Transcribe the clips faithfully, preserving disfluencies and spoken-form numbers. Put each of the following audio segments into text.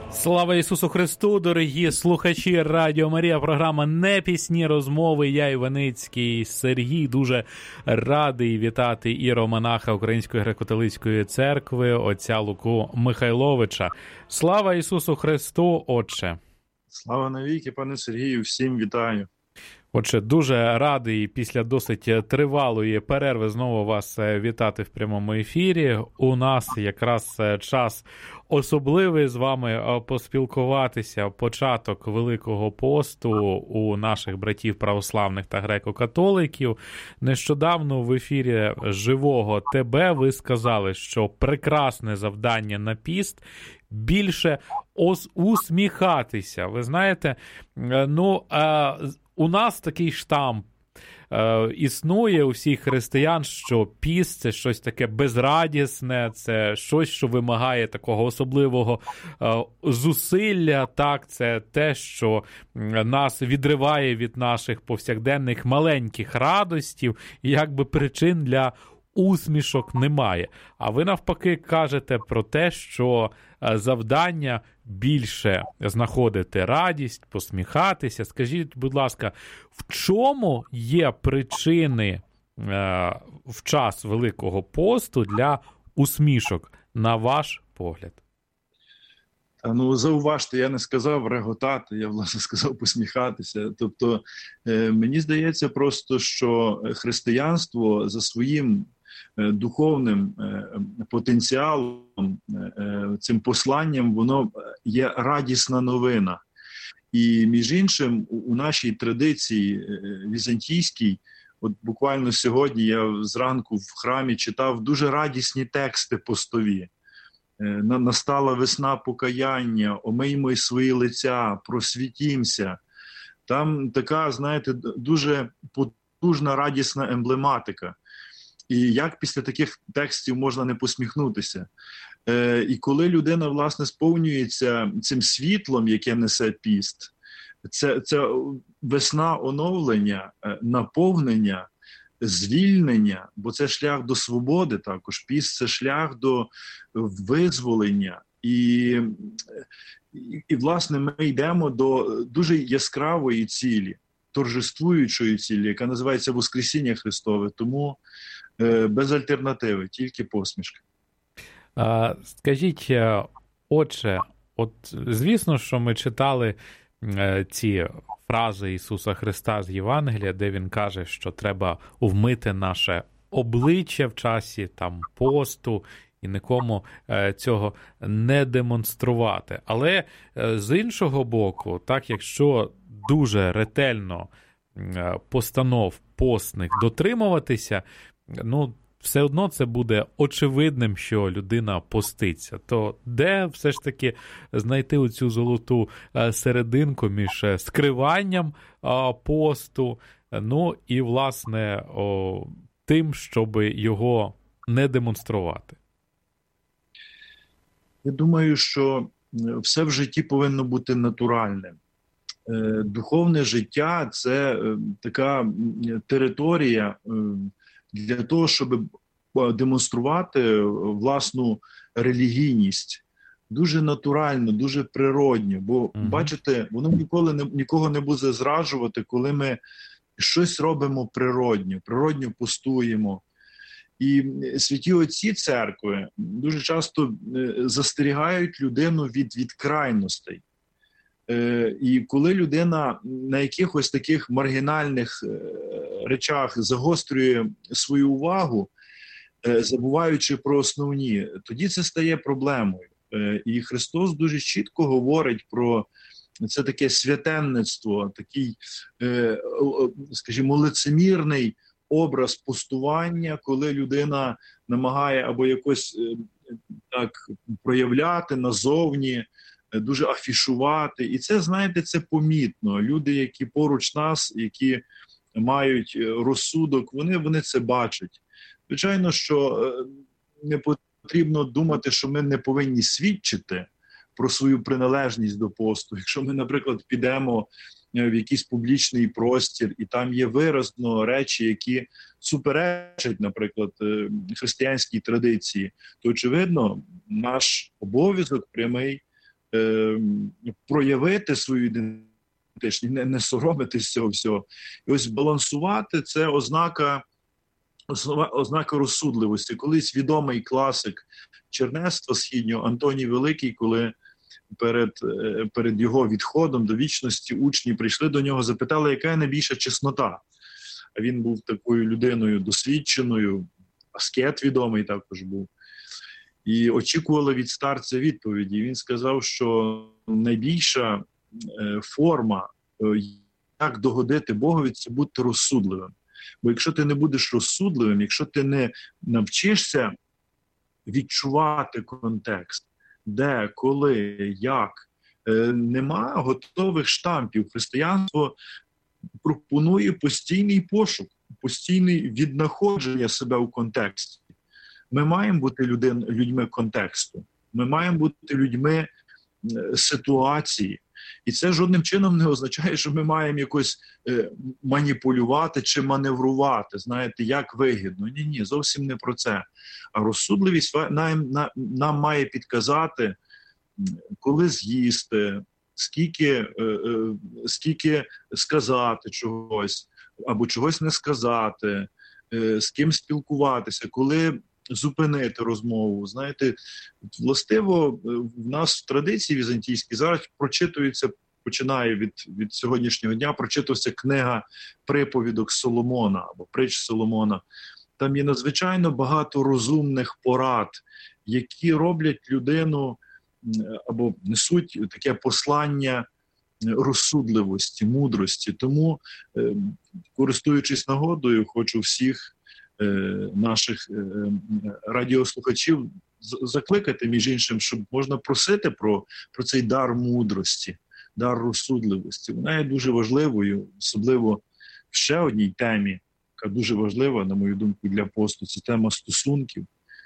Слава Ісусу Христу, дорогі слухачі Радіо Марія, програма «Непісні розмови». Я, Іваницький Сергій, дуже радий вітати іеромонаха Української греко-католицької церкви, отця Луку Михайловича. Слава Ісусу Христу, отче! Слава навіки, пане Сергію, всім вітаю! Отже, дуже радий після досить тривалої перерви знову вас вітати в прямому ефірі. У нас якраз час особливий з вами поспілкуватися. Початок Великого посту у наших братів православних та греко-католиків. Нещодавно в ефірі «Живого ТБ» ви сказали, що прекрасне завдання на піст – більше усміхатися. Ви знаєте, ну... У нас такий штамп е, існує у всіх християн, що піст – це щось таке безрадісне, це щось, що вимагає такого особливого е, зусилля, так, це те, що нас відриває від наших повсякденних маленьких радостів, і якби причин для усмішок немає. А ви навпаки кажете про те, що завдання більше знаходити радість, посміхатися. Скажіть, будь ласка, в чому є причини е, в час Великого посту для усмішок, на ваш погляд? Ну, зауважте, я не сказав реготати, я, власне, сказав посміхатися. Тобто, е, мені здається просто, що християнство за своїм духовним потенціалом, цим посланням, воно є радісна новина. І, між іншим, у нашій традиції візантійській, от буквально сьогодні я зранку в храмі читав дуже радісні тексти постові. «Настала весна покаяння, омиймо й свої лиця, просвітімся». Там така, знаєте, дуже потужна радісна емблематика. І як після таких текстів можна не посміхнутися? Е, і коли людина, власне, сповнюється цим світлом, яке несе піст, це, це весна оновлення, наповнення, звільнення, бо це шлях до свободи також. Піст – це шлях до визволення. І, і, і, власне, ми йдемо до дуже яскравої цілі, торжествуючої цілі, яка називається Воскресіння Христове. Тому без альтернативи, тільки посмішка. А, скажіть, отче, от звісно, що ми читали ці фрази Ісуса Христа з Євангелія, де Він каже, що треба вмити наше обличчя в часі там посту і нікому цього не демонструвати. Але з іншого боку, так, якщо дуже ретельно постанов постних дотримуватися, ну, все одно це буде очевидним, що людина поститься. То де все ж таки знайти оцю золоту серединку між скриванням посту, ну і, власне, о, тим, щоб його не демонструвати? Я думаю, що все в житті повинно бути натуральним. Духовне життя – це така територія для того, щоб демонструвати власну релігійність. Дуже натурально, дуже природньо. Бо, mm-hmm. бачите, воно ніколи не, нікого не буде зраджувати, коли ми щось робимо природньо, природньо постуємо. І святі отці церкви дуже часто застерігають людину від, від крайностей. І коли людина на якихось таких маргінальних речах загострює свою увагу, забуваючи про основні, тоді це стає проблемою. І Христос дуже чітко говорить про це таке святенництво, такий, скажімо, лицемірний образ постування, коли людина намагає або якось так проявляти назовні, дуже афішувати. І це, знаєте, це помітно. Люди, які поруч нас, які мають розсудок, вони, вони це бачать. Звичайно, що не потрібно думати, що ми не повинні свідчити про свою приналежність до посту. Якщо ми, наприклад, підемо в якийсь публічний простір, і там є виразно речі, які суперечать, наприклад, християнській традиції, то, очевидно, наш обов'язок прямий е, проявити свою ідентичність, не, не соромитись цього всього. І ось балансувати – це ознака, ознака розсудливості. Колись відомий класик чернецтва східнього Антоній Великий, коли перед, перед його відходом до вічності учні прийшли до нього, запитали, яка найбільша чеснота. А він був такою людиною досвідченою, аскет відомий також був. І очікували від старця відповіді. Він сказав, що найбільша форма, як догодити Богові, це бути розсудливим. Бо якщо ти не будеш розсудливим, якщо ти не навчишся відчувати контекст, де, коли, як, нема готових штампів. Християнство пропонує постійний пошук, постійне віднаходження себе у контексті. Ми маємо бути людин, людьми контексту, ми маємо бути людьми ситуації. І це жодним чином не означає, що ми маємо якось е, маніпулювати чи маневрувати, знаєте, як вигідно. Ні-ні, зовсім не про це. А розсудливість нам, нам, нам має підказати, коли з'їсти, скільки, е, е, скільки сказати чогось, або чогось не сказати, е, з ким спілкуватися, коли зупинити розмову. Знаєте, властиво в нас в традиції візантійській зараз прочитується, починає від, від сьогоднішнього дня, прочитувався книга приповідок Соломона або притч Соломона. Там є надзвичайно багато розумних порад, які роблять людину або несуть таке послання розсудливості, мудрості. Тому, користуючись нагодою, хочу всіх наших радіослухачів закликати, між іншим, щоб можна просити про, про цей дар мудрості, дар розсудливості. Вона є дуже важливою, особливо в ще одній темі, яка дуже важлива, на мою думку, для посту. Це тема стосунків.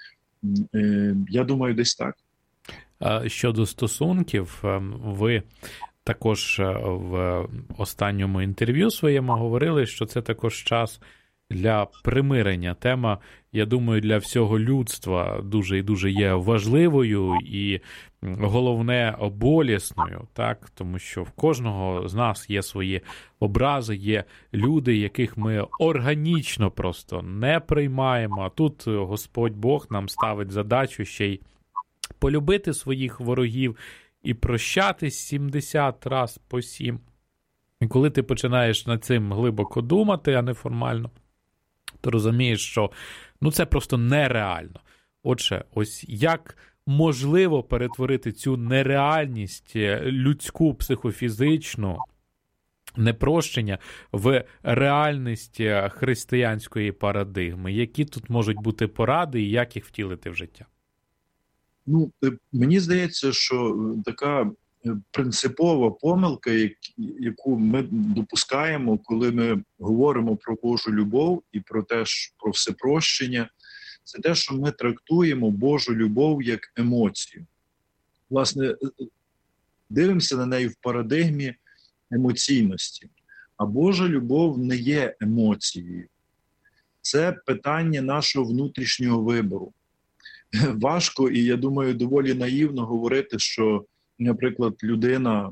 Я думаю, десь так. Щодо стосунків, ви також в останньому інтерв'ю своєму говорили, що це також час для примирення. Тема, я думаю, для всього людства дуже і дуже є важливою і, головне, болісною, так? Тому що в кожного з нас є свої образи, є люди, яких ми органічно просто не приймаємо. А тут Господь Бог нам ставить задачу ще й полюбити своїх ворогів і прощати сімдесят раз по сім. І коли ти починаєш над цим глибоко думати, а не формально, ти розумієш, що ну, це просто нереально. Отже, ось як можливо перетворити цю нереальність людську, психофізичну, непрощення в реальність християнської парадигми? Які тут можуть бути поради і як їх втілити в життя? Ну, мені здається, що така принципова помилка, яку ми допускаємо, коли ми говоримо про Божу любов і про те, про всепрощення, це те, що ми трактуємо Божу любов як емоцію. Власне, дивимося на неї в парадигмі емоційності. А Божа любов не є емоцією. Це питання нашого внутрішнього вибору. Важко і, я думаю, доволі наївно говорити, що, наприклад, людина,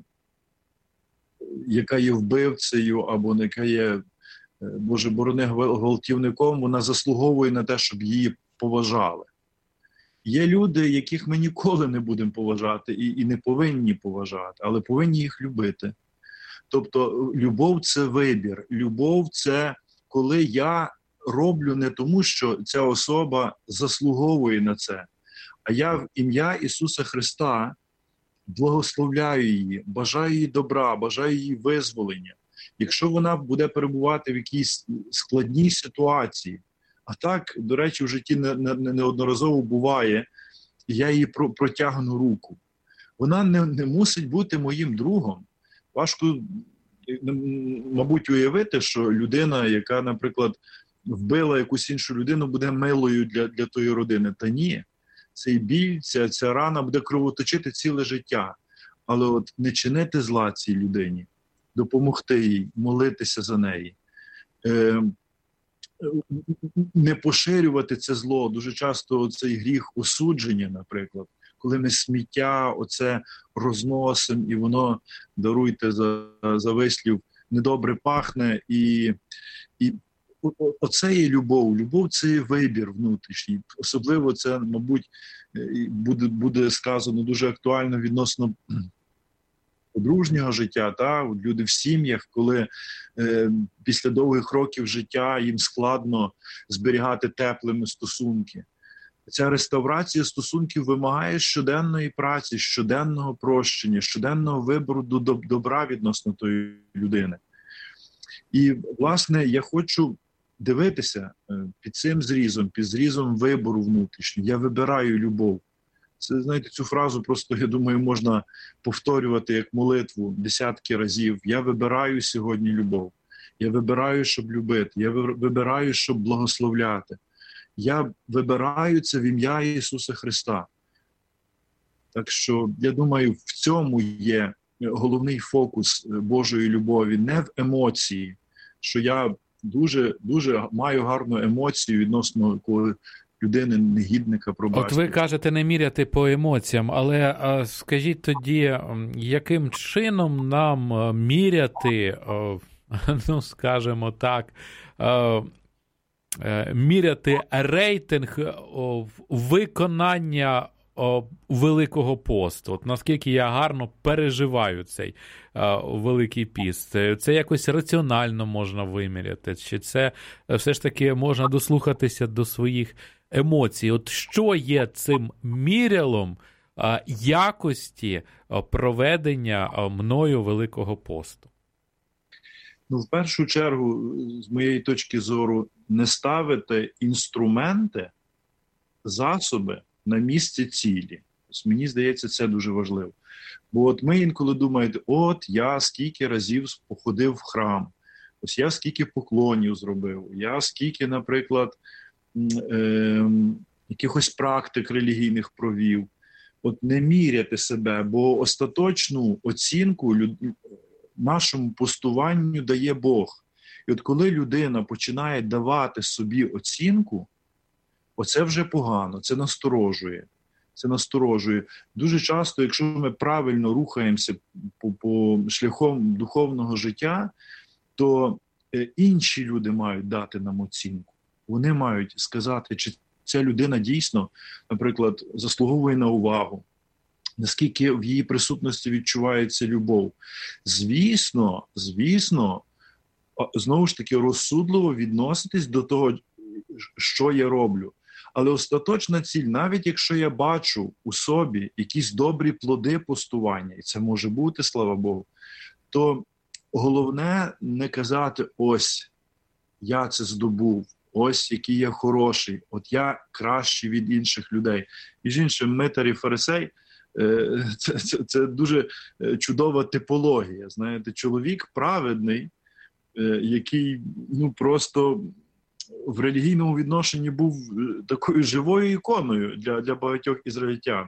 яка є вбивцею або яка є, Боже борони, гвалтівником, вона заслуговує на те, щоб її поважали. Є люди, яких ми ніколи не будемо поважати і, і не повинні поважати, але повинні їх любити. Тобто любов – це вибір. Любов – це коли я роблю не тому, що ця особа заслуговує на це, а я в ім'я Ісуса Христа благословляю її, бажаю їй добра, бажаю їй визволення. Якщо вона буде перебувати в якійсь складній ситуації, а так, до речі, в житті не, не, неодноразово буває, я їй про, протягну руку. Вона не, не мусить бути моїм другом. Важко, мабуть, уявити, що людина, яка, наприклад, вбила якусь іншу людину, буде милою для, для тої родини. Та ні. Цей біль, ця, ця рана буде кровоточити ціле життя. Але от не чинити зла цій людині, допомогти їй, молитися за неї, е, не поширювати це зло. Дуже часто цей гріх осудження, наприклад, коли ми сміття оце розносимо, і воно, даруйте за, за вислів, недобре пахне, і, і оце є любов. Любов – це вибір внутрішній. Особливо це, мабуть, буде, буде сказано дуже актуально відносно подружнього життя. Та? Люди в сім'ях, коли е, після довгих років життя їм складно зберігати теплими стосунки. Ця реставрація стосунків вимагає щоденної праці, щоденного прощення, щоденного вибору до добра відносно тої людини. І, власне, я хочу дивитися під цим зрізом, під зрізом вибору внутрішнього. Я вибираю любов. Це, знаєте, цю фразу просто, я думаю, можна повторювати як молитву десятки разів. Я вибираю сьогодні любов. Я вибираю, щоб любити. Я вибираю, щоб благословляти. Я вибираю це в ім'я Ісуса Христа. Так що, я думаю, в цьому є головний фокус Божої любові, не в емоції, що я дуже, дуже маю гарну емоцію відносно, коли людини негідника пробачити. От ви кажете не міряти по емоціям, але а, скажіть тоді, яким чином нам міряти, ну, скажімо так, міряти рейтинг виконання Великого посту? От наскільки я гарно переживаю цей а, Великий піст? Це, це якось раціонально можна виміряти? Чи це все ж таки можна дослухатися до своїх емоцій? От що є цим мірялом а, якості а, проведення а, мною Великого посту? Ну, в першу чергу, з моєї точки зору, не ставити інструменти, засоби на місце цілі. Ось мені здається, це дуже важливо. Бо от ми інколи думаєте, от я скільки разів походив в храм, ось я скільки поклонів зробив, я скільки, наприклад, е- якихось практик релігійних провів. От не міряти себе, бо остаточну оцінку люд... нашому постуванню дає Бог. І от коли людина починає давати собі оцінку, оце вже погано, це насторожує. Це насторожує. Дуже часто, якщо ми правильно рухаємося по, по шляхом духовного життя, то інші люди мають дати нам оцінку. Вони мають сказати, чи ця людина дійсно, наприклад, заслуговує на увагу, наскільки в її присутності відчувається любов. Звісно, звісно, знову ж таки, розсудливо відноситись до того, що я роблю. Але остаточна ціль, навіть якщо я бачу у собі якісь добрі плоди постування, і це може бути, слава Богу, то головне не казати, ось, я це здобув, ось який я хороший, от я кращий від інших людей. Між іншим, митар і фарисей – це, це, це дуже чудова типологія. Знаєте, чоловік праведний, який, ну, просто в релігійному відношенні був такою живою іконою для, для багатьох ізраїльтян.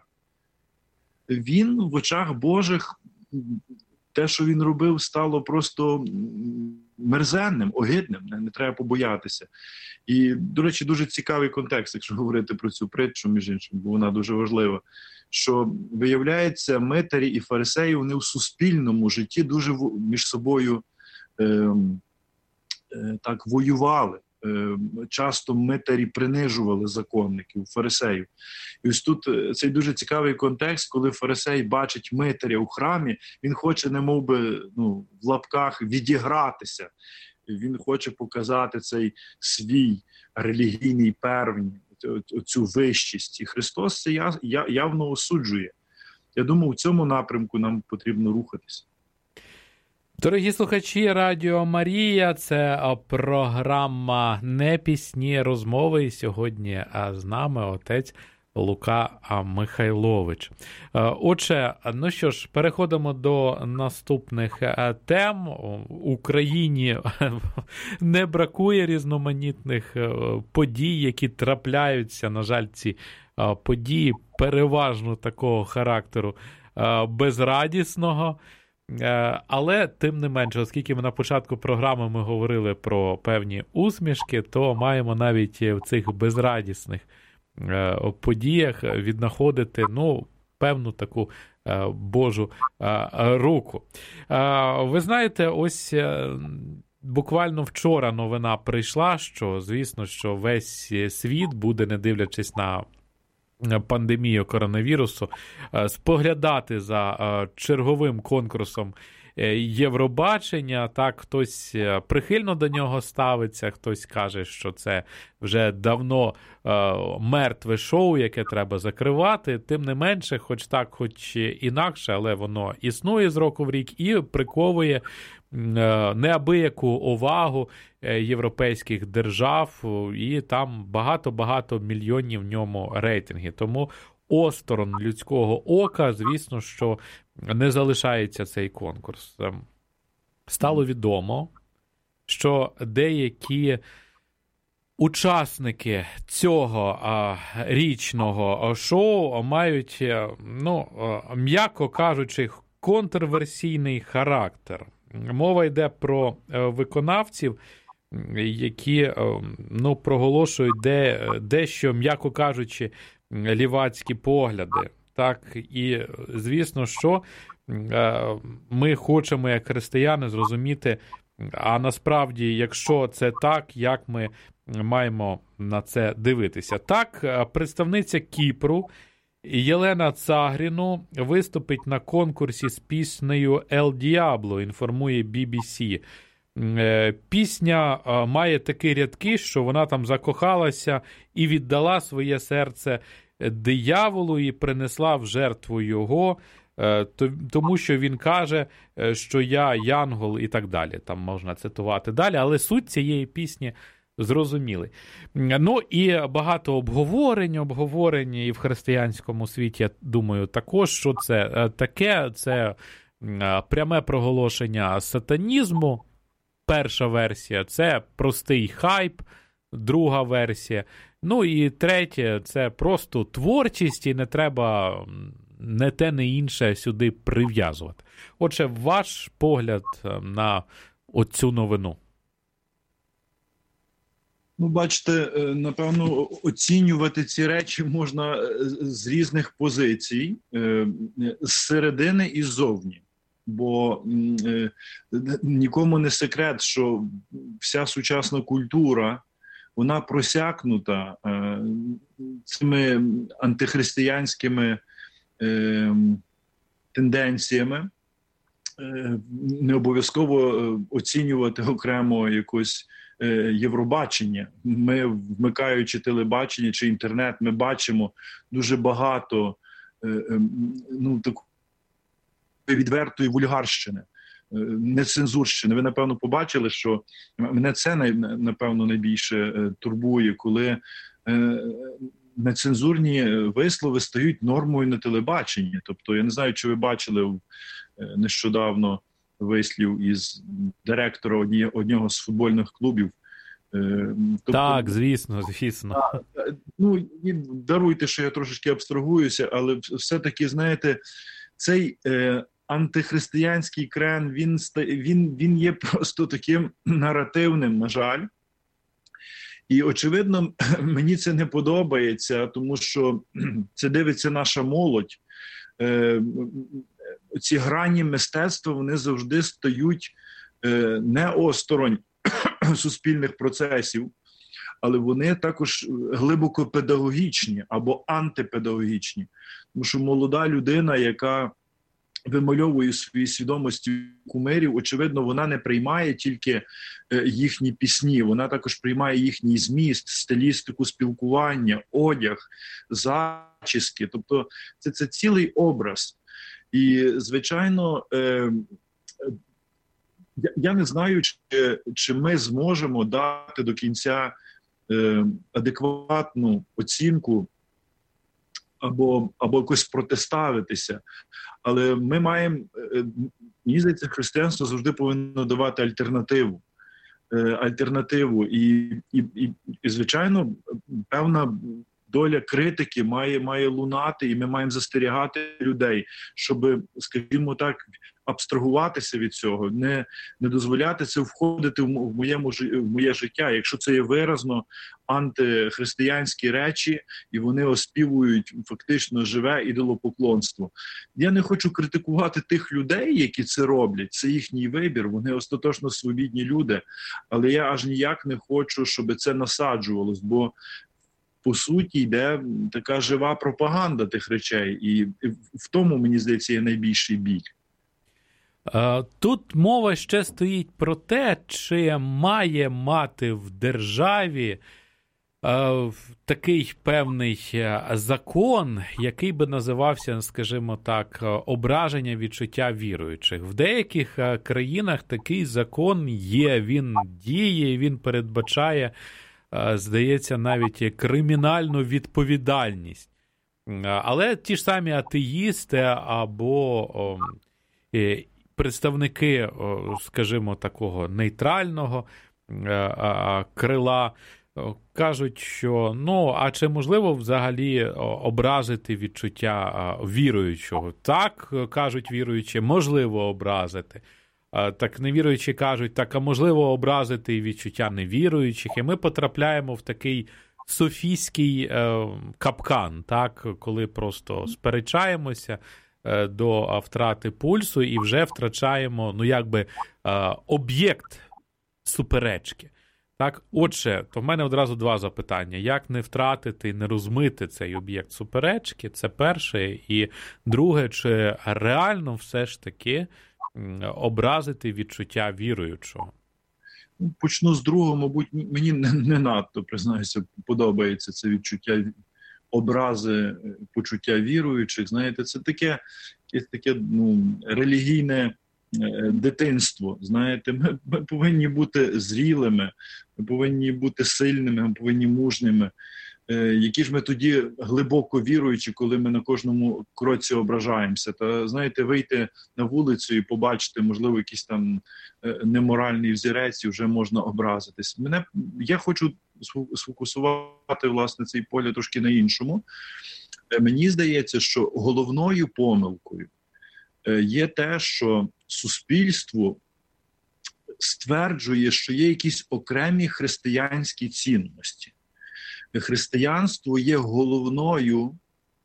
Він в очах Божих, те, що він робив, стало просто мерзенним, огидним, не, не треба побоятися. І, до речі, дуже цікавий контекст, якщо говорити про цю притчу, між іншим, бо вона дуже важлива, що, виявляється, митарі і фарисеї, вони в суспільному житті дуже між собою е, е, так воювали. Часто митарі принижували законників, фарисеїв. І ось тут цей дуже цікавий контекст, коли фарисей бачить митаря у храмі, він хоче, немов би, ну, в лапках відігратися. Він хоче показати цей свій релігійний первень, цю вищість. І Христос це явно осуджує. Я думаю, в цьому напрямку нам потрібно рухатися. Дорогі слухачі, Радіо Марія, це програма «Не пісні розмови». І сьогодні з нами отець Лука Михайлович. Отже, ну що ж, переходимо до наступних тем. В Україні не бракує різноманітних подій, які трапляються. На жаль, ці події переважно такого характеру безрадісного. Але, тим не менше, оскільки ми на початку програми ми говорили про певні усмішки, то маємо навіть в цих безрадісних подіях віднаходити, ну, певну таку е, Божу е, руку. Е, ви знаєте, ось е, буквально вчора новина прийшла, що, звісно, що весь світ буде, не дивлячись на пандемію коронавірусу, споглядати за черговим конкурсом Євробачення. Так, хтось прихильно до нього ставиться, хтось каже, що це вже давно е, мертве шоу, яке треба закривати. Тим не менше, хоч так, хоч інакше, але воно існує з року в рік і приковує неабияку увагу європейських держав, і там багато-багато мільйонів в ньому рейтинги. Тому осторонь людського ока, звісно, що не залишається цей конкурс. Стало відомо, що деякі учасники цього а, річного шоу мають, ну, м'яко кажучи, контрверсійний характер. Мова йде про виконавців, які, ну, проголошують де, дещо, м'яко кажучи, лівацькі погляди. Так, і, звісно, що ми хочемо, як християни, зрозуміти, а насправді, якщо це так, як ми маємо на це дивитися. Так, представниця Кіпру Єлена Цагріну виступить на конкурсі з піснею «El Diablo», інформує бі бі сі. Пісня має такі рядки, що вона там закохалася і віддала своє серце дияволу і принесла в жертву його, тому що він каже, що я янгол і так далі. Там можна цитувати далі, але суть цієї пісні зрозуміли. Ну і багато обговорень, обговорень і в християнському світі, я думаю, також, що це таке. Це пряме проголошення сатанізму. Перша версія – це простий хайп, друга версія. Ну і третє – це просто творчість, і не треба не те, не інше сюди прив'язувати. Отже, ваш погляд на оцю новину? Ну, бачите, напевно, оцінювати ці речі можна з різних позицій, з середини і ззовні. Бо нікому не секрет, що вся сучасна культура, вона просякнута цими антихристиянськими тенденціями. Не обов'язково оцінювати окремо якось Євробачення. Ми, вмикаючи телебачення чи інтернет, ми бачимо дуже багато, ну, такої відвертої вульгарщини, нецензурщини. Ви, напевно, побачили, що мене це, напевно, найбільше турбує, коли нецензурні вислови стають нормою на телебаченні. Тобто, я не знаю, чи ви бачили нещодавно вислів із директора одного з футбольних клубів. Тобто, так, звісно, звісно. Ну, даруйте, що я трошечки абстрагуюся, але все-таки, знаєте, цей е, антихристиянський крен, він, він, він є просто таким наративним, на жаль. І, очевидно, мені це не подобається, тому що це дивиться наша молодь. Е, ці грані мистецтва, вони завжди стають е, не осторонь суспільних процесів, але вони також глибоко педагогічні або антипедагогічні. Тому що молода людина, яка вимальовує свої свідомості кумирів, очевидно, вона не приймає тільки їхні пісні, вона також приймає їхній зміст, стилістику спілкування, одяг, зачіски. Тобто це, це цілий образ. І, звичайно, е, я, я не знаю, чи, чи ми зможемо дати до кінця е, адекватну оцінку або, або якось протиставитися. Але ми маємо, е, мені здається, християнство завжди повинно давати альтернативу. Е, альтернативу. І, і, і, і, звичайно, певна доля критики має, має лунати, і ми маємо застерігати людей, щоб, скажімо так, абстрагуватися від цього, не, не дозволяти це входити в моєму в моє життя. Якщо це є виразно антихристиянські речі, і вони оспівують фактично живе ідолопоклонство. Я не хочу критикувати тих людей, які це роблять, це їхній вибір, вони остаточно свобідні люди, але я аж ніяк не хочу, щоб це насаджувалось, бо по суті йде така жива пропаганда тих речей, і в тому, мені здається, є найбільший біль. Тут мова ще стоїть про те, чи має мати в державі е, такий певний закон, який би називався, скажімо так, ображення відчуття віруючих. В деяких країнах такий закон є, він діє, він передбачає, е, здається, навіть кримінальну відповідальність. Але ті ж самі атеїсти або о, е, представники, скажімо, такого нейтрального крила кажуть, що, ну, а чи можливо взагалі образити відчуття віруючого? Так, кажуть віруючі, можливо образити. Так невіруючі кажуть, так, а можливо образити і відчуття невіруючих. І ми потрапляємо в такий софійський капкан, так, коли просто сперечаємося до втрати пульсу і вже втрачаємо, ну, якби, об'єкт суперечки. Так, отже, то в мене одразу два запитання. Як не втратити, не розмити цей об'єкт суперечки? Це перше. І друге, чи реально все ж таки образити відчуття віруючого? Почну з другого, мабуть, мені не, не надто, признаюся, подобається це відчуття образи, почуття віруючих. Знаєте, це таке, таке ну, релігійне дитинство. Знаєте, ми, ми повинні бути зрілими, ми повинні бути сильними, ми повинні мужніми. Які ж ми тоді глибоко віруючі, коли ми на кожному кроці ображаємося. Та, знаєте, вийти на вулицю і побачити, можливо, якийсь там неморальний взірець, і вже можна образитись. Мене, я хочу сфокусувати, власне, цей погляд трошки на іншому. Мені здається, що головною помилкою є те, що суспільство стверджує, що є якісь окремі християнські цінності. Християнство є головною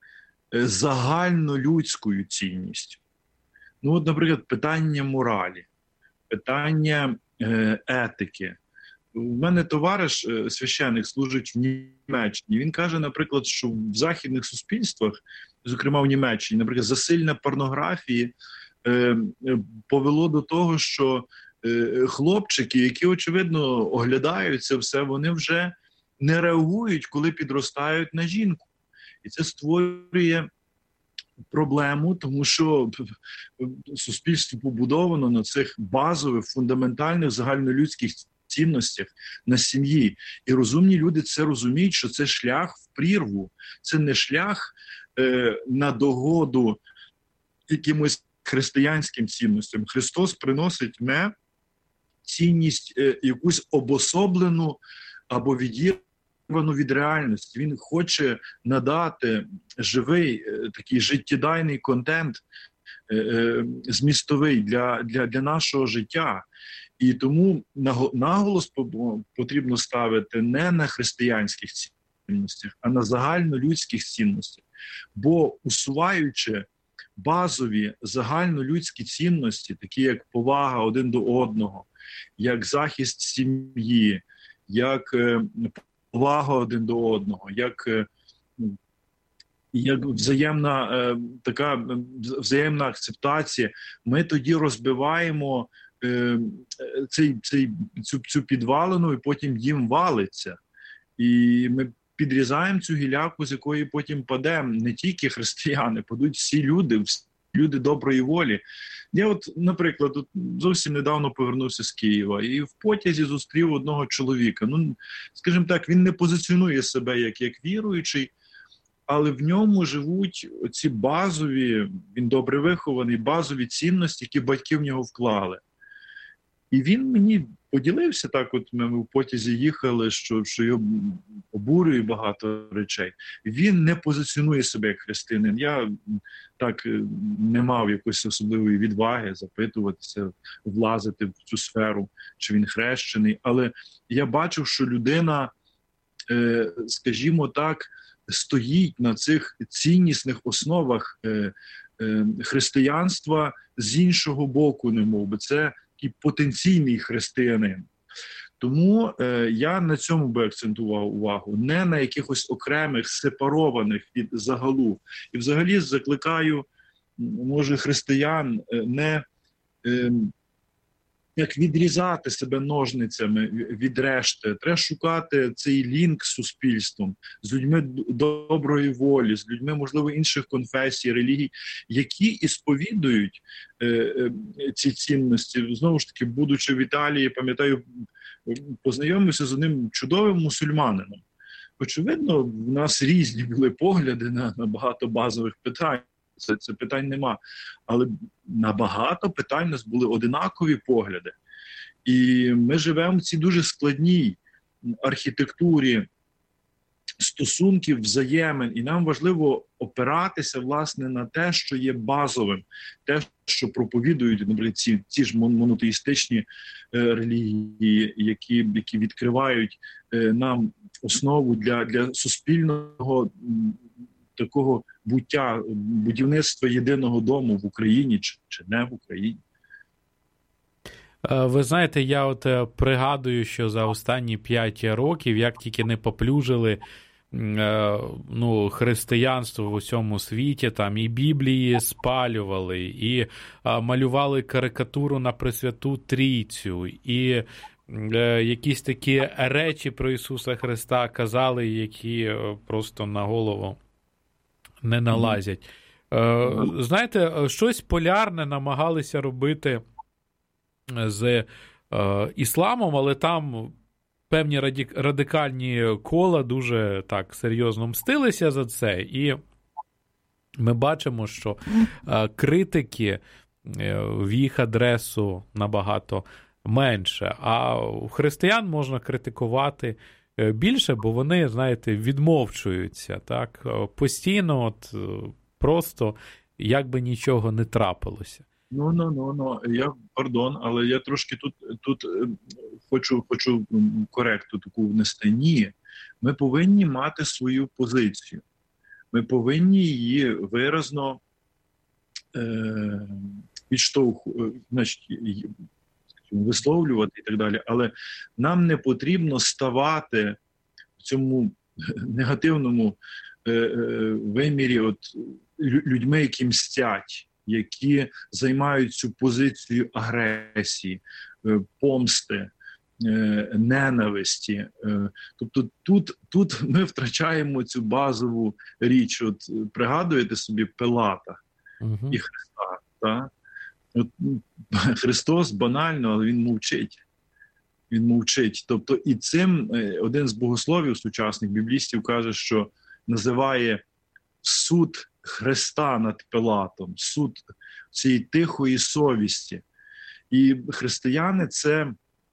загальнолюдською цінністю. Ну, от, наприклад, питання моралі, питання е, етики. У мене товариш, е, священник, служить в Німеччині. Він каже, наприклад, що в західних суспільствах, зокрема в Німеччині, наприклад, засилля порнографії е, повело до того, що е, хлопчики, які, очевидно, оглядають це все, вони вже не реагують, коли підростають на жінку. І це створює проблему, тому що суспільство побудовано на цих базових, фундаментальних, загальнолюдських цінностях, на сім'ї. І розумні люди це розуміють, що це шлях в прірву. Це не шлях е, на догоду якимось християнським цінностям. Христос приносить не цінність е, якусь обособлену або відірвану від реальності. Він хоче надати живий, такий життєдайний контент, змістовий для, для, для нашого життя. І тому наголос потрібно ставити не на християнських цінностях, а на загальнолюдських цінностях. Бо усуваючи базові загальнолюдські цінності, такі як повага один до одного, як захист сім'ї, як повага один до одного, як, як взаємна така взаємна акцептація, ми тоді розбиваємо цей, цей, цю, цю підвалину, і потім дім валиться. І ми підрізаємо цю гіляку, з якої потім паде не тільки християни, падуть всі люди, всі люди доброї волі. Я от, наприклад, от зовсім недавно повернувся з Києва і в потязі зустрів одного чоловіка. Ну, скажімо так, він не позиціонує себе як, як віруючий, але в ньому живуть ці базові, він добре вихований, базові цінності, які батьки в нього вклали. І він мені поділився так, от ми в потязі їхали, що, що його обурює багато речей. Він не позиціонує себе як християнин. Я так не мав якоїсь особливої відваги запитуватися, влазити в цю сферу, чи він хрещений. Але я бачив, що людина, скажімо так, стоїть на цих ціннісних основах християнства з іншого боку, немов би. Це такий потенційний християнин. Тому е, я на цьому би акцентував увагу, не на якихось окремих, сепарованих від загалу. І взагалі закликаю, може, християн не е, як відрізати себе ножницями від решти. Треба шукати цей лінк з суспільством, з людьми доброї волі, з людьми, можливо, інших конфесій, релігій, які і сповідують е, е, ці цінності. Знову ж таки, будучи в Італії, пам'ятаю, познайомився з одним чудовим мусульманином. Очевидно, в нас різні були погляди на, на багато базових питань. Це, це питань нема. Але на багато питань у нас були одинакові погляди. І ми живемо в цій дуже складній архітектурі стосунків, взаємин. І нам важливо опиратися, власне, на те, що є базовим. Те, що проповідують, наприклад, ці, ці ж монотеїстичні е, релігії, які, які відкривають е, нам основу для, для суспільного такого буття, будівництва єдиного дому в Україні чи, чи не в Україні. Ви знаєте, я от пригадую, що за останні п'ять років, як тільки не поплюжили ну, християнство в усьому світі, там і Біблії спалювали, і малювали карикатуру на Пресвяту Трійцю, і якісь такі речі про Ісуса Христа казали, які просто на голову не налазять. Mm-hmm. Знаєте, щось полярне намагалися робити з е, ісламом, але там певні радик, радикальні кола дуже так серйозно мстилися за це. І ми бачимо, що е, критики е, в їх адресу набагато менше. А у християн можна критикувати більше, бо вони, знаєте, відмовчуються, так, постійно, от, просто, як би нічого не трапилося. Ну, ну, ну, ну, я, пардон, але я трошки тут, тут хочу, хочу коректу таку внести. Ні, ми повинні мати свою позицію. Ми повинні її виразно е, відштовхувати, значить, висловлювати і так далі, але нам не потрібно ставати в цьому негативному е, е, вимірі от, людьми, які мстять, які займають цю позицію агресії, е, помсти, е, ненависті. Е, тобто тут, тут ми втрачаємо цю базову річ. От пригадуєте собі Пилата угу. і Христа, так? От, Христос банально, але він мовчить. Він мовчить. Тобто і цим один з богословів сучасних біблістів каже, що називає суд Христа над Пилатом, суд цієї тихої совісті. І християни – це,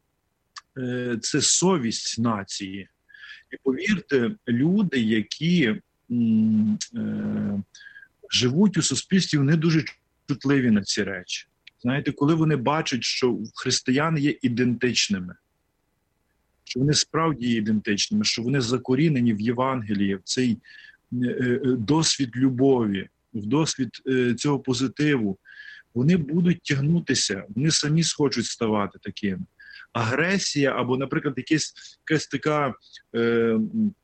це совість нації. І повірте, люди, які м, е, живуть у суспільстві, вони дуже чутливі на ці речі. Знаєте, коли вони бачать, що християни є ідентичними, що вони справді є ідентичними, що вони закорінені в Євангелії, в цей е, досвід любові, в досвід е, цього позитиву, вони будуть тягнутися, вони самі схочуть ставати такими. Агресія або, наприклад, якась, якась така е,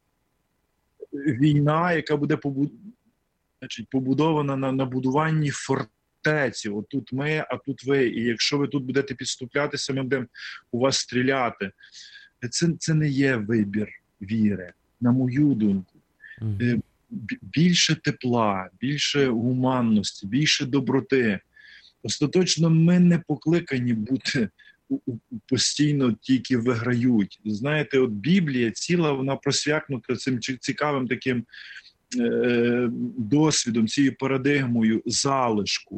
війна, яка буде побудована, значить, побудована на, на будуванні фортеці. От тут ми, а тут ви. І якщо ви тут будете підступлятися, ми будемо у вас стріляти. Це, це не є вибір віри, на мою думку. Mm. Більше тепла, більше гуманності, більше доброти. Остаточно ми не покликані бути постійно тільки виграють. Знаєте, от Біблія ціла, вона просвякнута цим цікавим таким е, досвідом, цією парадигмою залишку.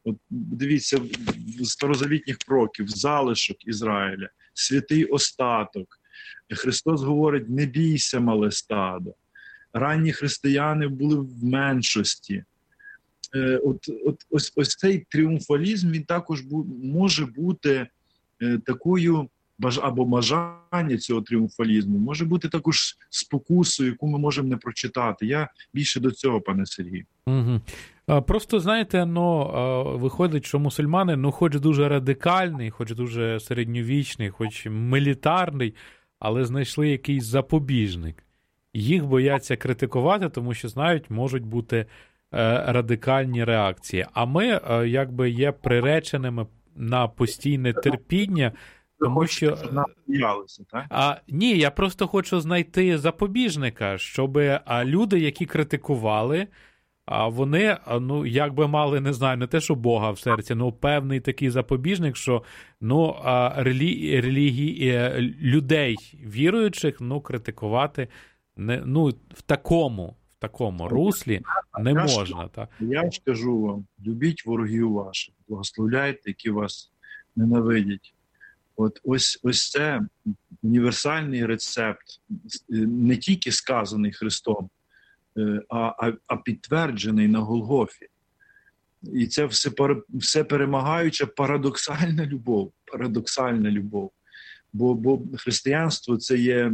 От дивіться, з старозавітніх пророків, залишок Ізраїля, святий остаток. Христос говорить: не бійся, мале стадо. Ранні християни були в меншості. Е, от, от, ось, ось цей тріумфалізм, він також бу, може бути е, такою, баж, або бажання цього тріумфалізму, може бути також спокусою, яку ми можемо не прочитати. Я більше до цього, пане Сергію. Угу. Просто, знаєте, ну, виходить, що мусульмани, ну, хоч дуже радикальний, хоч дуже середньовічний, хоч мілітарний, але знайшли якийсь запобіжник. Їх бояться критикувати, тому що знають, можуть бути радикальні реакції. А ми, якби, є приреченими на постійне терпіння, тому що... так? А, ні, я просто хочу знайти запобіжника, щоб а, люди, які критикували, а вони, ну, якби мали, не знаю, не те, що Бога в серці, ну, певний такий запобіжник, що, ну, релі... релігії людей віруючих, ну, критикувати не, ну, в такому, в такому руслі не я можна. Ж, так. Я ж кажу вам, любіть ворогів ваших, благословляйте, які вас ненавидять. От ось, ось це універсальний рецепт, не тільки сказаний Христом, а, а, а підтверджений на Голгофі. І це все, все перемагаюча парадоксальна любов. Парадоксальна любов. Бо, бо християнство – це є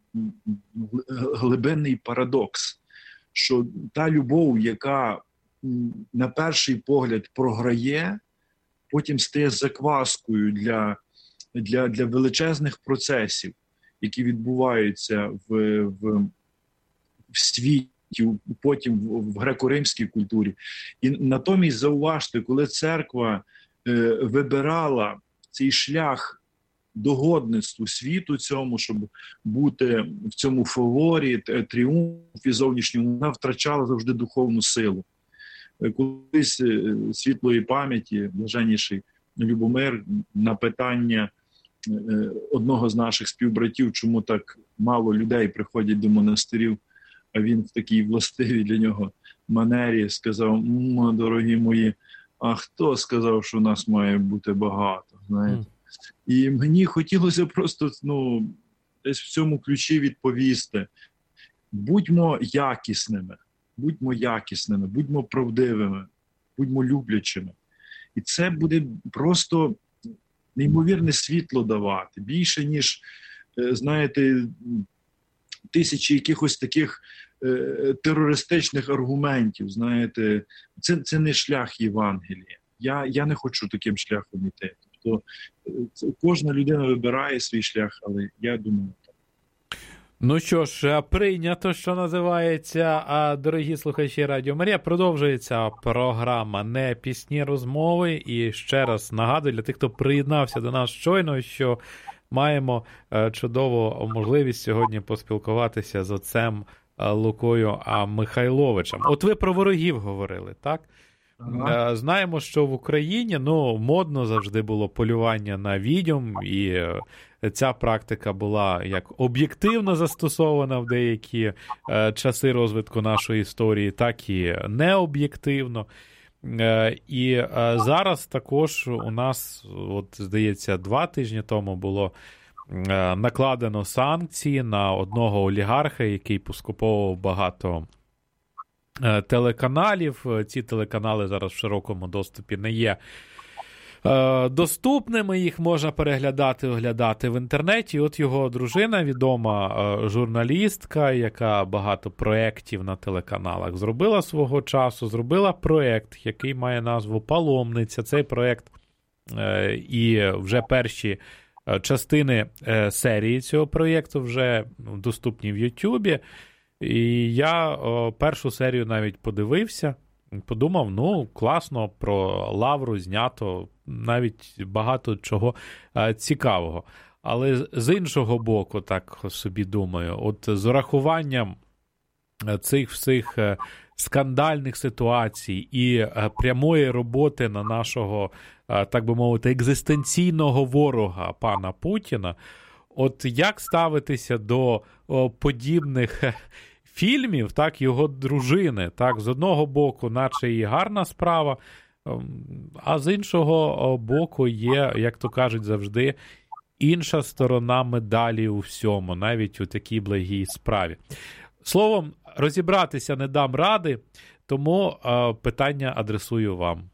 глибинний парадокс, що та любов, яка на перший погляд програє, потім стає закваскою для, для, для величезних процесів, які відбуваються в, в, в світі, потім в греко-римській культурі. І натомість зауважте, коли церква е, вибирала цей шлях догодництву світу цьому, щоб бути в цьому фаворі, тріумфі зовнішньому, вона втрачала завжди духовну силу. Колись світлої пам'яті, блаженніший Любомир, на питання одного з наших співбратів, чому так мало людей приходять до монастирів, а він в такій властивій для нього манері сказав: «М, дорогі мої, а хто сказав, що нас має бути багато?» Знаєте? Mm. І мені хотілося просто, ну, десь в цьому ключі відповісти: будьмо якісними, будьмо якісними, будьмо правдивими, будьмо люблячими. І це буде просто неймовірне світло давати, більше, ніж, знаєте, тисячі якихось таких е, терористичних аргументів, знаєте. Це, це не шлях Євангелія. Я, я не хочу таким шляхом йти. Тобто це, кожна людина вибирає свій шлях, але я думаю, так. Ну що ж, прийнято, що називається. А, дорогі слухачі Радіо Марія, продовжується програма «Не пісні розмови». І ще раз нагадую для тих, хто приєднався до нас щойно, що маємо чудову можливість сьогодні поспілкуватися з отцем Лукою Михайловичем. От ви про ворогів говорили, так? Ага. Знаємо, що в Україні, ну, модно завжди було полювання на відьом, і ця практика була як об'єктивно застосована в деякі часи розвитку нашої історії, так і необ'єктивно. І зараз також у нас, от, здається, два тижні тому було накладено санкції на одного олігарха, який поскуповував багато телеканалів. Ці телеканали зараз в широкому доступі не є доступними, їх можна переглядати, оглядати в інтернеті. От його дружина, відома журналістка, яка багато проєктів на телеканалах зробила свого часу, зробила проєкт, який має назву «Паломниця». Цей проєкт і вже перші частини серії цього проєкту вже доступні в Ютубі. І я о, першу серію навіть подивився, подумав, ну, класно, про Лавру знято навіть багато чого е, цікавого. Але з іншого боку, так собі думаю, от з урахуванням цих всіх е, скандальних ситуацій і е, прямої роботи на нашого, е, так би мовити, екзистенційного ворога пана Путіна, от як ставитися до о, подібних фільмів, так, його дружини, так, з одного боку, наче і гарна справа, А з іншого боку є, як то кажуть завжди, інша сторона медалі у всьому, навіть у такій благій справі. Словом, розібратися не дам ради, тому питання адресую вам.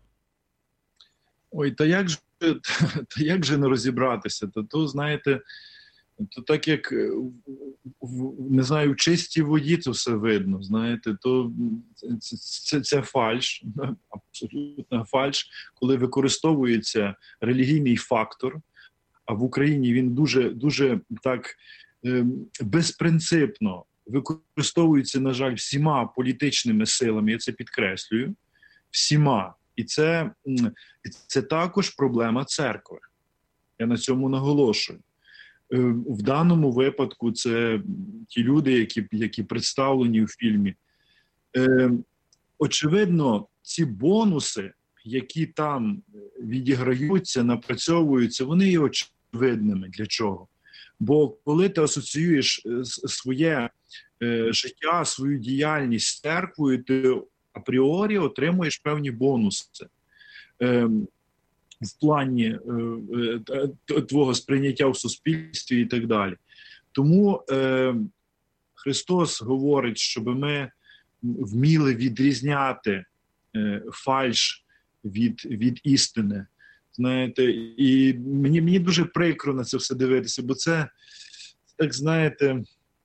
Ой, та як же, та як же не розібратися? Та то, знаєте, то так як, не знаю, в чистій воді це все видно, знаєте, то це, це, це фальш, абсолютна фальш, коли використовується релігійний фактор, а в Україні він дуже, дуже так безпринципно використовується, на жаль, всіма політичними силами, я це підкреслюю, всіма. І це, це також проблема церкви. Я на цьому наголошую. В даному випадку це ті люди, які, які представлені у фільмі. Е, очевидно, ці бонуси, які там відіграються, напрацьовуються, вони є очевидними. Для чого? Бо коли ти асоціюєш своє е, життя, свою діяльність з церквою, ти апріорі отримуєш певні бонуси. Е, в плані е, твого сприйняття в суспільстві і так далі. Тому е, Христос говорить, щоб ми вміли відрізняти е, фальш від, від істини. Знаєте, і мені, мені дуже прикро на це все дивитися, бо це, так знаєте,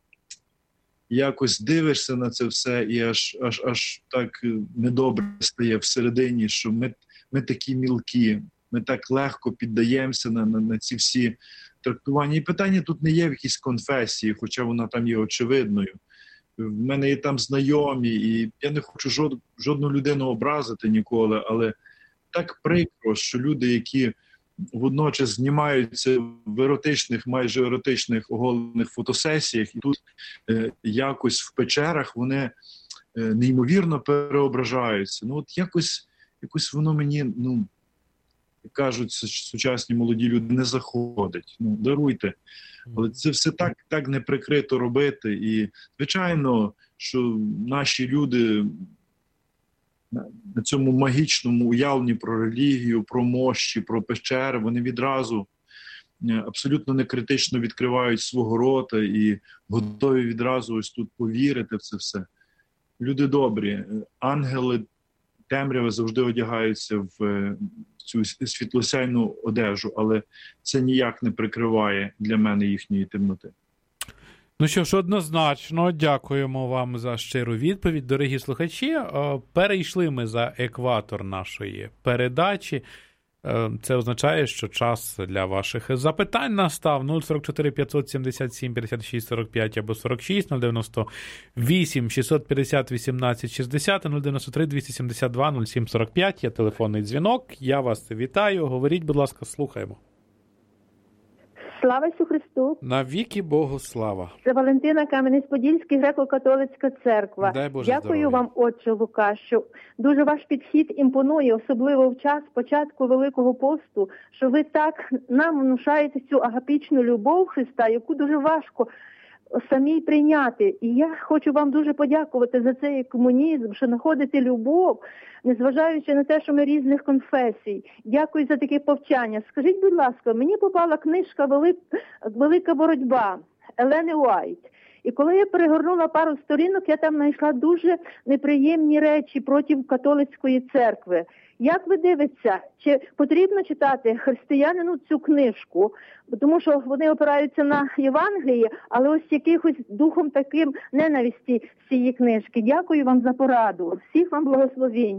якось дивишся на це все і аж, аж, аж так недобре стає всередині, що ми, ми такі мілкі, ми так легко піддаємося на, на, на ці всі трактування. І питання тут не є в якійсь конфесії, хоча вона там є очевидною. В мене є там знайомі, і я не хочу жод, жодну людину образити ніколи, але так прикро, що люди, які водночас знімаються в еротичних, майже еротичних оголених фотосесіях, і тут е, якось в печерах вони е, неймовірно переображаються. Ну от якось, якось воно мені, ну, як кажуть сучасні молоді люди, не заходить. Ну, даруйте. Але це все так, так неприкрито робити. І, звичайно, що наші люди на цьому магічному уявленні про релігію, про мощі, про печери, вони відразу абсолютно некритично відкривають свого рота і готові відразу ось тут повірити в це все. Люди добрі, ангели темряви завжди одягаються в цю світлосяйну одежу, але це ніяк не прикриває для мене їхньої темноти. Ну що ж, однозначно, дякуємо вам за щиру відповідь. Дорогі слухачі, перейшли ми за екватор нашої передачі. Це означає, що час для ваших запитань настав. нуль сорок чотири п'ятсот сімдесят сім п'ятдесят шість сорок п'ять або сорок шість, нуль дев'яносто вісім шістсот п'ятдесят вісімнадцять шістдесят, нуль дев'яносто три двісті сімдесят два нуль сім сорок п'ять. Є телефонний дзвінок. Я вас вітаю. Говоріть, будь ласка, слухаємо. Слава Ісусу Христу! Навіки Богу слава! Це Валентина, Кам'янець-Подільський, греко-католицька церква. Дай Боже Дякую здоров'я. вам, отче Лука, що дуже ваш підхід імпонує, особливо в час початку Великого посту, що ви так нам внушаєте цю агапічну любов Христа, яку дуже важко самій прийняти. І я хочу вам дуже подякувати за цей комунізм, що знаходите любов, незважаючи на те, що ми різних конфесій. Дякую за таке повчання. Скажіть, будь ласка, мені попала книжка «Велик... «Велика боротьба» Елени Уайт. І коли я перегорнула пару сторінок, я там знайшла дуже неприємні речі проти католицької церкви. Як ви дивитеся, чи потрібно читати християнину цю книжку? Тому що вони опираються на Євангеліє, але ось якихось духом таким ненависті з цієї книжки. Дякую вам за пораду. Всіх вам благословінь.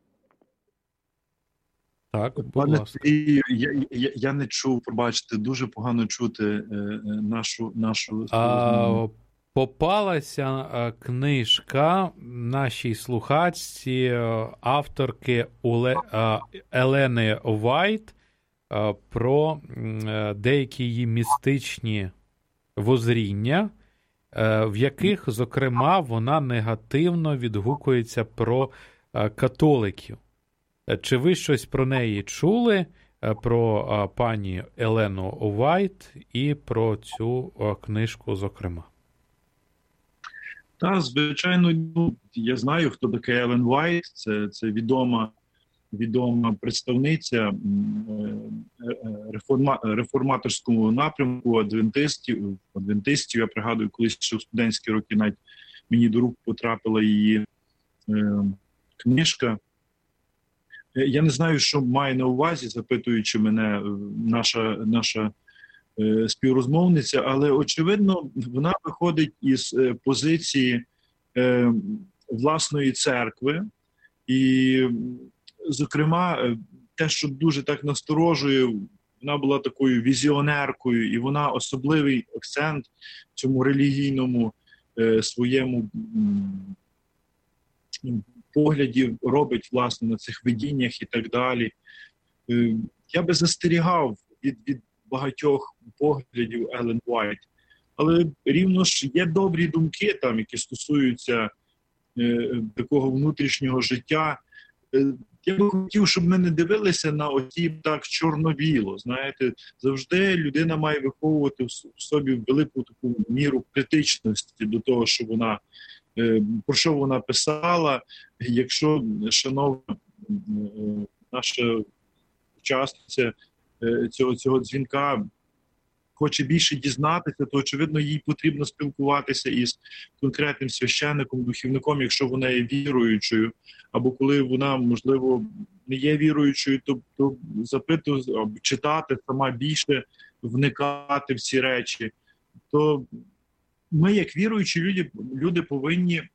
Так, будь Пане ласка. Сергію, я, я, я не чув, пробачте, дуже погано чути е, нашу... нашу А, попалася книжка нашій слухачці, авторки Уле, Елени Уайт, про деякі її містичні воззріння, в яких, зокрема, вона негативно відгукується про католиків. Чи ви щось про неї чули, про пані Елену Уайт і про цю книжку, зокрема? Так, звичайно, ну, я знаю, хто така Елен Уайт. Це, це відома відома представниця реформа, реформаторського напрямку адвентистів, адвентистів. Я пригадую, колись ще в студентські роки навіть мені до рук потрапила її е, книжка. Я не знаю, що має на увазі, запитуючи мене наша, наша е, співрозмовниця, але, очевидно, вона виходить із е, позиції е, власної церкви. І, зокрема, те, що дуже так насторожує, вона була такою візіонеркою, і вона особливий акцент в цьому релігійному е, своєму м, погляді робить, власне, на цих видіннях і так далі. Е, я би застерігав від, від багатьох поглядів Елен Уайт, але рівно ж є добрі думки, там, які стосуються е, такого внутрішнього життя. Е, Я би хотів, щоб ми не дивилися на оті так чорно-біло. Знаєте, завжди людина має виховувати в собі велику таку міру критичності до того, що вона, про що вона писала. Якщо, шановна наша учасниця цього, цього дзвінка хоче більше дізнатися, то, очевидно, їй потрібно спілкуватися із конкретним священником, духівником, якщо вона є віруючою, або коли вона, можливо, не є віруючою, то, то запитувати, або читати сама більше, вникати в ці речі. То ми, як віруючі люди, люди повинні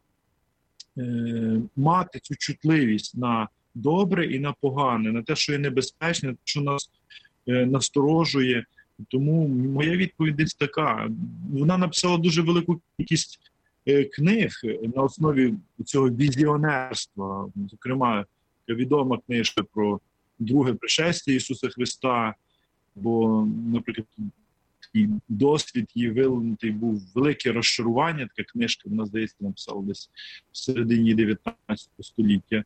е, мати цю чутливість на добре і на погане, на те, що є небезпечне, що нас е, насторожує. Тому моя відповідь десь така. Вона написала дуже велику кількість е, книг на основі цього візіонерства. Зокрема, відома книжка про друге пришестя Ісуса Христа, бо, наприклад, такий досвід її виливнутий був велике розчарування. Така книжка, вона, здається, написала десь в середині дев'ятнадцятого століття.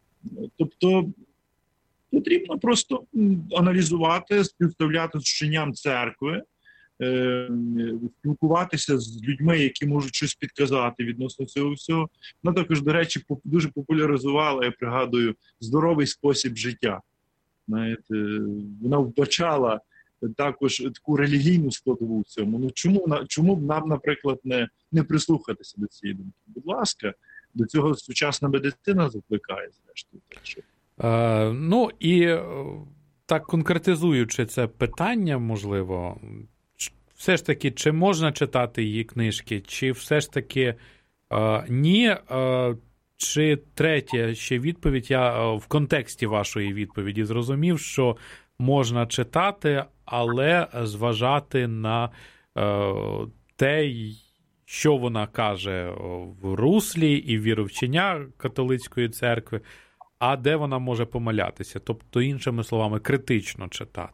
Тобто потрібно просто аналізувати, співставляти з вченням церкви, е, спілкуватися з людьми, які можуть щось підказати відносно цього всього. Вона також, до речі, дуже популяризувала, я пригадую, здоровий спосіб життя. Знаєте, вона вбачала також таку релігійну складову в цьому. Ну, чому, чому б нам, наприклад, не, не прислухатися до цієї думки? Будь ласка, до цього сучасна медицина закликає, зрештою. Так що. Е, ну і так конкретизуючи це питання, можливо, все ж таки, чи можна читати її книжки, чи все ж таки е, ні, е, чи третя ще відповідь, я в контексті вашої відповіді зрозумів, що можна читати, але зважати на е, те, що вона каже в руслі і віровчення католицької церкви, а де вона може помилятися. Тобто, іншими словами, критично читати.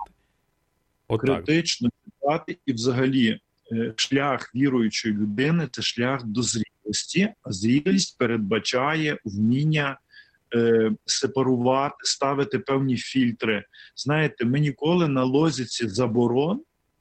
Отак. Критично читати і взагалі шлях віруючої людини – це шлях до зрілості, а зрілість передбачає вміння е, сепарувати, ставити певні фільтри. Знаєте, ми ніколи на лозіці заборон,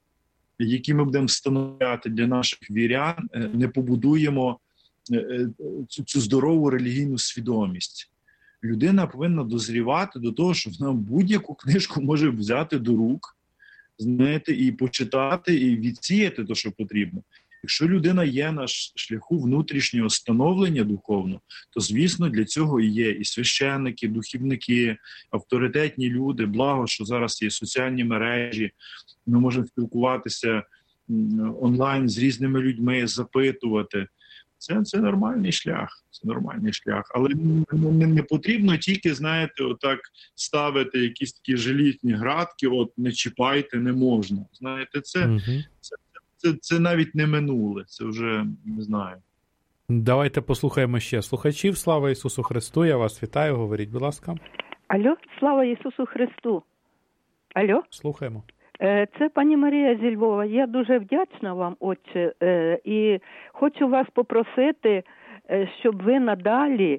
які ми будемо встановляти для наших вірян, не побудуємо е, цю, цю здорову релігійну свідомість. Людина повинна дозрівати до того, що вона будь-яку книжку може взяти до рук, знаєте, і почитати, і відсіяти те, що потрібно. Якщо людина є на шляху внутрішнього становлення духовного, то, звісно, для цього і є і священники, духівники, авторитетні люди. Благо, що зараз є соціальні мережі, ми можемо спілкуватися онлайн з різними людьми, запитувати. Це, це нормальний шлях, це нормальний шлях. Але не, не потрібно тільки, знаєте, отак ставити якісь такі желізні градки, от не чіпайте, не можна. Знаєте, це, угу. це, це, це навіть не минуле, це вже, не знаю. Давайте послухаємо ще слухачів. Слава Ісусу Христу, я вас вітаю, говоріть, будь ласка. Алло, слава Ісусу Христу. Алло. Слухаємо. Це пані Марія зі Львова. Я дуже вдячна вам, отче, і хочу вас попросити, щоб ви надалі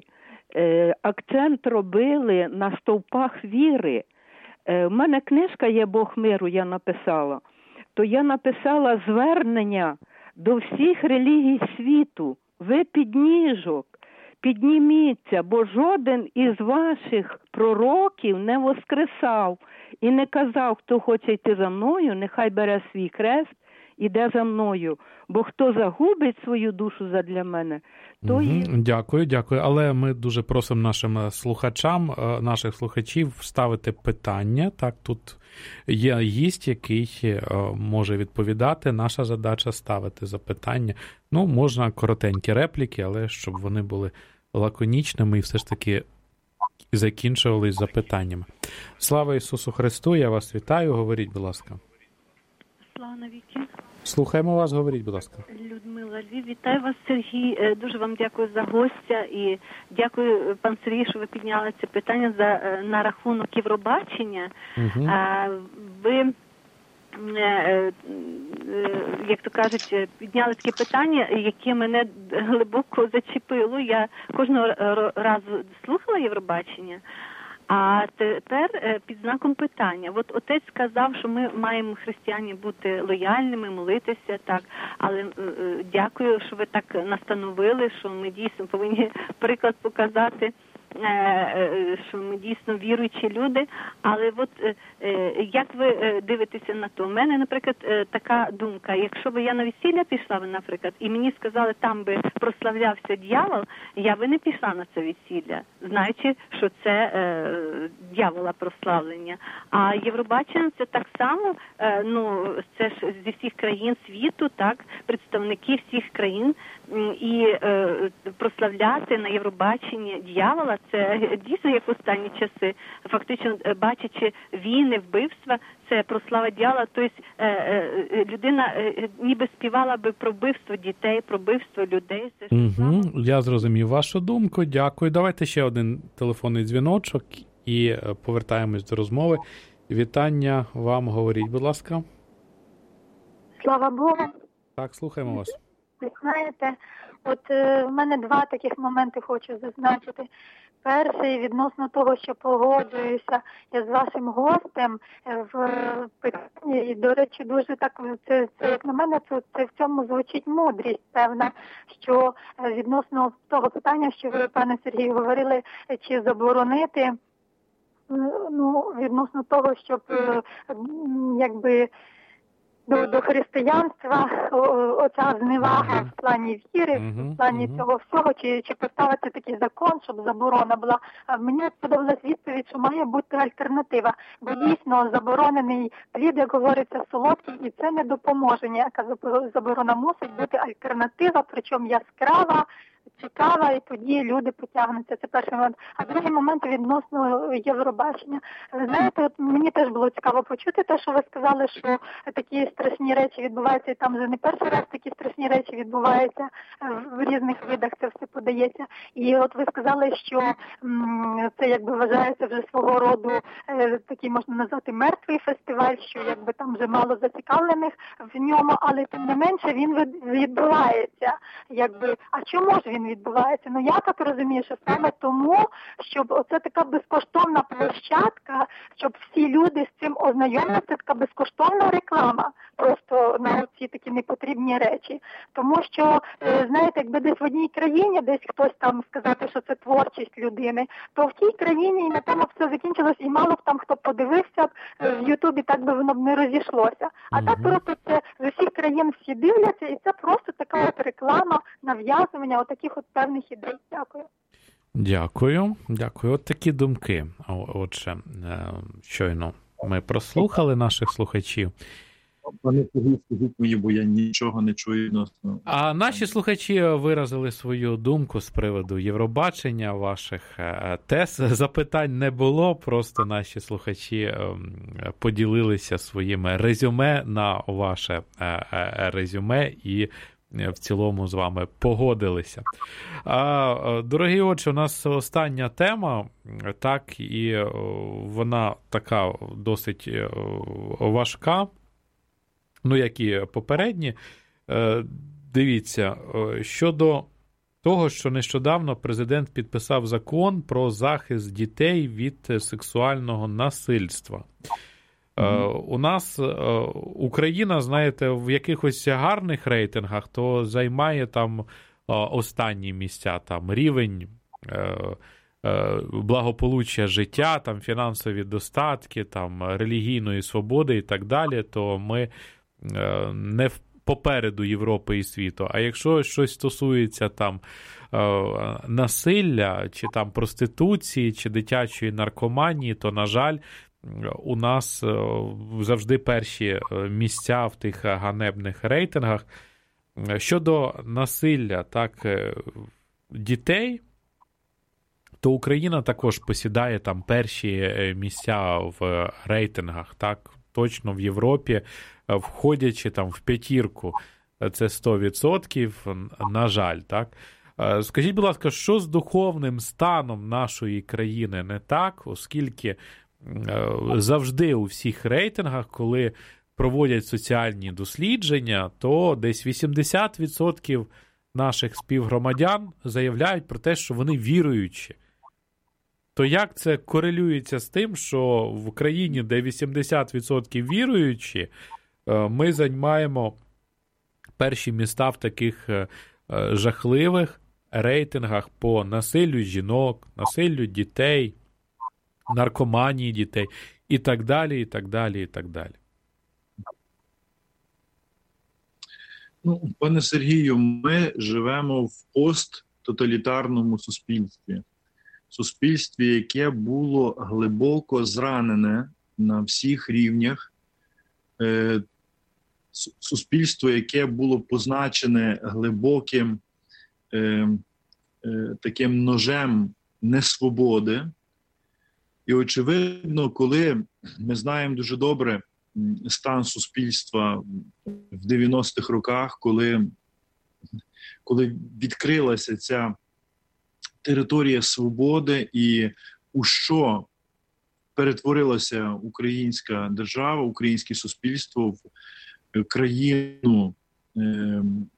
акцент робили на стовпах віри. У мене книжка є «Бог миру», я написала. То я написала звернення до всіх релігій світу. Ви підніжок, підніміться, бо жоден із ваших пророків не воскресав і не казав, хто хоче йти за мною, нехай бере свій хрест, іде за мною. Бо хто загубить свою душу задля мене, то Угу. і... Дякую, дякую. Але ми дуже просимо нашим слухачам, наших слухачів ставити питання. Так, тут є гість, який може відповідати. Наша задача ставити запитання. Ну, можна коротенькі репліки, але щоб вони були лаконічними і все ж таки закінчувались запитаннями. Слава Ісусу Христу, я вас вітаю. Говоріть, будь ласка. Слава навіки. Слухаємо вас, говоріть, будь ласка. Людмила Львів, вітаю вас, Сергій. Дуже вам дякую за гостя і дякую, пан Сергій, що ви підняли це питання за, на рахунок Євробачення. Угу. Ви, як то кажуть, підняли таке питання, яке мене глибоко зачепило. Я кожного разу слухала Євробачення. А тепер під знаком питання. От отець сказав, що ми маємо, християни, бути лояльними, молитися, так. Але е, дякую, що ви так настановили, що ми дійсно повинні приклад показати, е, е, що ми дійсно віруючі люди. Але от е, е, як ви е, дивитеся на то? У мене, наприклад, е, така думка. Якщо б я на весілля пішла, наприклад, і мені сказали, там би прославлявся дьявол, я би не пішла на це весілля, знаючи, що це е, дьявола прославлення. А Євробачення це так само, е, ну, це ж зі всіх країн світу, так, представники всіх країн, і е, прославляти на Євробаченні дьявола, це дійсно як в останні часи, фактично бачачи війни, вбивства, це прослава дьявола, тобто е, е, людина е, ніби співала би про вбивство дітей, про вбивство людей. Це ж угу. Я зрозумів вашу думку, дякую. Давайте ще один телефонний дзвіночок і повертаємось до розмови. Вітання вам, говоріть, будь ласка. Слава Богу. Так, слухаємо вас. Ви знаєте, от е, в мене два таких моменти хочу зазначити. Перший відносно того, що погоджуюся я з вашим гостем в питанні, і, до речі, дуже так, це, це як на мене, це, це в цьому звучить мудрість, певна, що відносно того питання, що ви, пане Сергію, говорили, чи заборонити, ну, відносно того, щоб, якби, До, до християнства оця зневага в плані віри, uh-huh, в плані uh-huh. цього всього, чи, чи поставити такий закон, щоб заборона була. А мені сподобалась відповідь, що має бути альтернатива. Бо дійсно заборонений плід, як говориться, солодкий, і це не допоможе. Ніяка заборона мусить бути альтернатива, причому яскрава, цікава, і тоді люди потягнуться. Це перший момент. А другий момент відносно Євробачення. Ви знаєте, от мені теж було цікаво почути те, що ви сказали, що такі страшні речі відбуваються, і там вже не перший раз такі страшні речі відбуваються, в різних видах це все подається. І от ви сказали, що м, це якби вважається вже свого роду е, такий, можна назвати, мертвий фестиваль, що якби там вже мало зацікавлених в ньому, але тим не менше він відбувається. Якби, а чому ж він відбувається? Ну, я так розумію, що саме тому, щоб оце така безкоштовна площадка, щоб всі люди з цим ознайомилися, така безкоштовна реклама просто на ці такі непотрібні речі. Тому що, знаєте, якби десь в одній країні, десь хтось там сказати, що це творчість людини, то в тій країні і на тому все закінчилось, і мало б там хто подивився в Ютубі, так би воно б не розійшлося. А так просто це з усіх країн всі дивляться, і це просто така от реклама, нав'язування отаких от певних ідей. Дякую. Дякую. Дякую. От такі думки. Отже, щойно ми прослухали наших слухачів. Пане Сергій, скажіть мені, бо я нічого не чую відносно. А наші слухачі виразили свою думку з приводу Євробачення, ваших тез. Запитань не було, просто наші слухачі поділилися своїми резюме на ваше резюме і в цілому з вами погодилися. А, дорогі отче, у нас остання тема, так, і вона така досить важка, ну, як і попередні. Дивіться, щодо того, що нещодавно президент підписав закон про захист дітей від сексуального насильства. Mm-hmm. У нас Україна, знаєте, в якихось гарних рейтингах, то займає там останні місця, там рівень благополуччя життя, там фінансові достатки, там релігійної свободи і так далі, то ми не попереду Європи і світу. А якщо щось стосується там насилля, чи там проституції, чи дитячої наркоманії, то, на жаль, у нас завжди перші місця в тих ганебних рейтингах. Щодо насилля, так, дітей, то Україна також посідає там перші місця в рейтингах, так, точно в Європі, входячи там в п'ятірку, це сто відсотків, на жаль, так. Скажіть, будь ласка, що з духовним станом нашої країни не так, оскільки завжди у всіх рейтингах, коли проводять соціальні дослідження, то десь вісімдесят відсотків наших співгромадян заявляють про те, що вони віруючі. То як це корелюється з тим, що в Україні, де вісімдесят відсотків віруючі, ми займаємо перші місця в таких жахливих рейтингах по насиллю жінок, насиллю дітей, наркоманії дітей і так далі, і так далі, і так далі. Ну, пане Сергію, ми живемо в посттоталітарному суспільстві. Суспільстві, яке було глибоко зранене на всіх рівнях. Суспільство, яке було позначене глибоким е, е, таким ножем несвободи. І, очевидно, коли ми знаємо дуже добре стан суспільства в дев'яностих роках, коли, коли відкрилася ця територія свободи і у що перетворилася українська держава, українське суспільство в країну е,